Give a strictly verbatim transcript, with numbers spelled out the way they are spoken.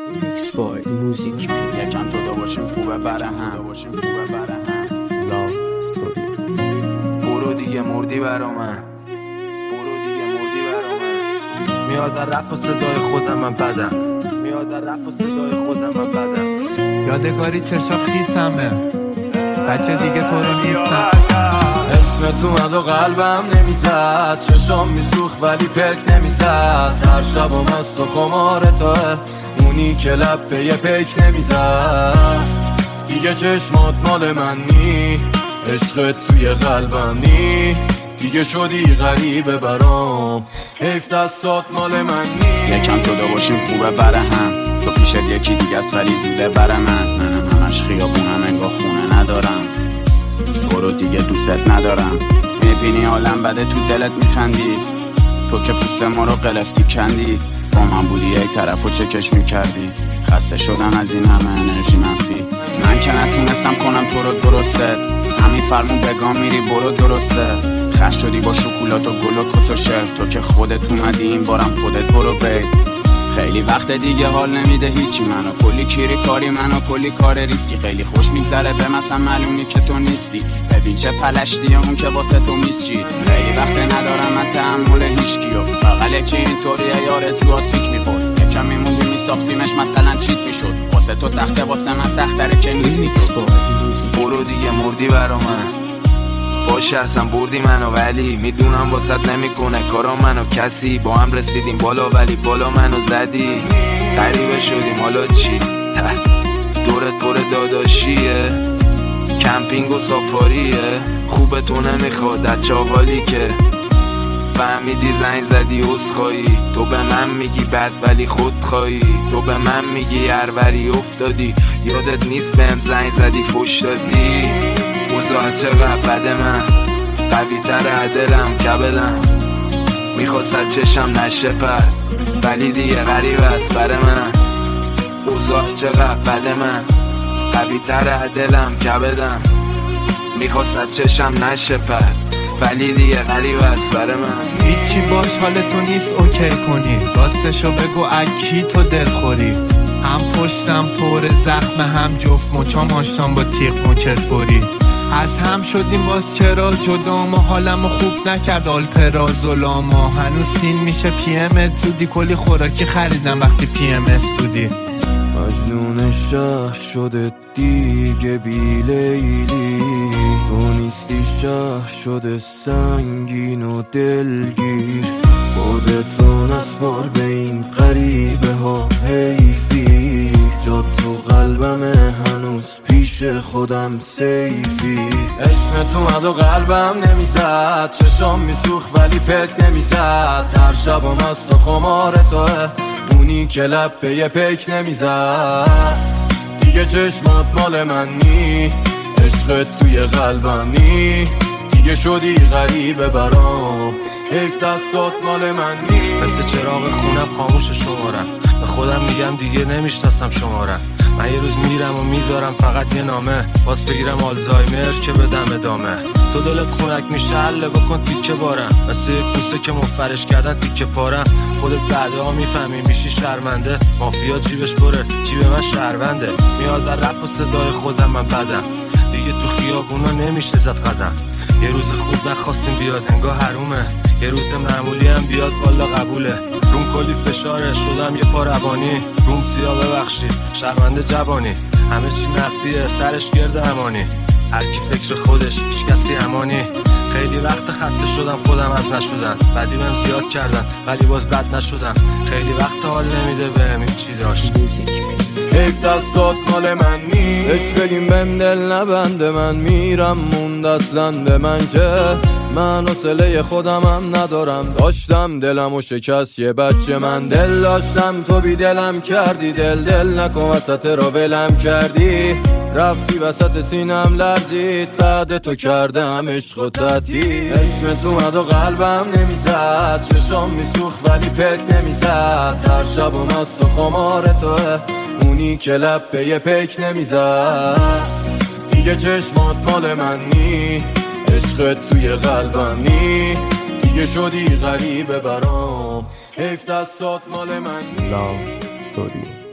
میکس بای موزیک یکم جدا باشیم خوبه بره هم باشیم خوبه بره هم لاو استوری. برو دیگه مردی برا من، برو دیگه مردی برا من. میاد در رپ و صدای خودم من بدم، میاد در رپ و صدای خودم من بدم. یادگاری چشا خیسمه، بچه دیگه تو رو نیستم. اسمت اومد و قلبم نمیزد، چشام میسوخت ولی پلک نمیزد. هر شبم از تو خمار توه، اونی که لب به یه پیک نمیزد. دیگه چشمات مال من نی، عشقت توی قلبم نی. دیگه شدی غریبه برام، حیف دستات مال من نی. یکم جدا باشیم خوبه بره هم، تو پیشت یکی دیگه است ولی زوده بره من. منم همش خیابونم انگاه خونه ندارم، برو دیگه دوست ندارم. میبینی عالم بده تو دلت میخندی، تو که پوست ما رو قلفتی کندی. با من بودی یک طرف و چکش میکردی، خسته شدم از این همه انرژی منفی. من که نتونستم کنم تو رو درسته، همین فرمون بگام میری برو درسته. خش شدی با شکولات و گل و کس و شر، تو که خودت اومدی این بارم خودت برو بید. خیلی وقت دیگه حال نمیده هیچی منو، کلی کیری کاری منو، کلی کار ریسکی. خیلی خوش میگذره به مثلا معلومی که تو نیستی، ببین چه پلشتی اون که واسه تو میز چی. خیلی وقت ندارم من تحمل هیچکیو، بغل که اینطوریه یار زوات تیک میخورد. یکم میموندی میساختیمش مثلا چیت میشد، واسه تو سخته واسه من سختره که نیستی. میکس بای موزیک برو دیگه مردی برا من، باشه اصلا بردی منو ولی میدونم واسط نمیکنه کارا منو. کسی با هم رسیدیم بالا ولی بالا منو زدی، غریبه شدیم حالا چی؟ دورت پر داداشیه، کمپینگ و سافاریه. خوبه تو نمیخواد از چاوالی که فهمیدی زنگ زدی عذرخواهی. تو به من میگی بد ولی خودخواهی، تو به من میگی هروری افتادی. یادت نیست بهم زنگ زدی فوش دادی. اوضاع چقدر بده من، قوی تر دلم کبدم. میخواست چشم نشه پر ولی دیگه غریب است بر من. اوضاع چقدر بده من، قوی تر دلم کبدم. میخواست چشم نشه پر ولی دیگه غریب است بر من. هیچی باش حال تو نیست اوکی کنی، راستشو بگو اکی تو دل خوری. هم پشتم پر زخم، هم جفت مچام آشتم با تیغ مچت بری. از هم شدیم باز چرا جدا، ما حالمو خوب نکرد آلپرازولاما. هنوز سین میشه پی ام زودی، کلی خوراکی خریدم وقتی پی ام اس بودی. مجنون شهر شده دیگه بی لیلی، تو نیستی شهر شده سنگین و دلگیر. خودتو نسپار به این غریبه ها حیفی، جا تو قلبم هنوز پیش خودم سیفی. اسمت اومد و قلبم نمیزد، چشام میسوخت ولی پلک نمیزد. هر شبم از تو خمار توه، اونی که لب به یه پیک نمیزد. دیگه چشمات مال من نی، عشقت توی قلبم نی. دیگه شدی غریبه برام، حیف دستات مال من نی. مثل چراغ خونم خاموش شمارم، به خودم میگم دیگه نمیشناسم شمارم. من یه روز میرم و میذارم فقط یه نامه، باز بگیرم آلزایمر که بدم ادامه. تو دلت خونک میشه حله بکن تیکه بارم، مثل یه کوسه که مفرش کردن تیکه پارم. خودت بعدها میفهمی میشی شرمنده، مافیا جیبش پره جیب من شهرونده. میاد در رپ و صدای خودم من بدم، دیگه تو خیابونا نمیشه زد قدم. یه روز خوب نخواستیم بیاد انگاه حرومه، یه روز معمولی هم بیاد والا قبوله. روم کلی فشاره شدم یه پا روانی، روم سیاه ببخشید شرمنده جوانی. همه چی نقدیه سرش گرد امانی، هر کی فکر خودش هیچ کسی امانی. خیلی وقت خسته شدم خودم از نشدن، بعدی بهم زیاد کردن ولی باز بد نشدم. خیلی وقت حال نمیده بهم این چی داشت. حیف دستات مال من نی، عشقیم بهم دل نبنده. من میرم موند اصلا به من که من حوصله خودمم ندارم. داشتم دلم و شکست یه بچه، من دل داشتم تو بی دلم کردی. دل دل نکن وسط را ولم کردی، رفتی وسط سینم لرزید. بعد تو کردم عشق و تعطیل. اسمت اومد و قلبم نمیزد، چشام میسوخت ولی پلک نمیزد. هر شبم از تو خمار توه، اونی که لب به یه پیک نمیزد. دیگه چشمات مال من نی، عشقت توی قلبم نی. دیگه شدی غریبه برام، حیف دستات مال من نی. لاو استوری.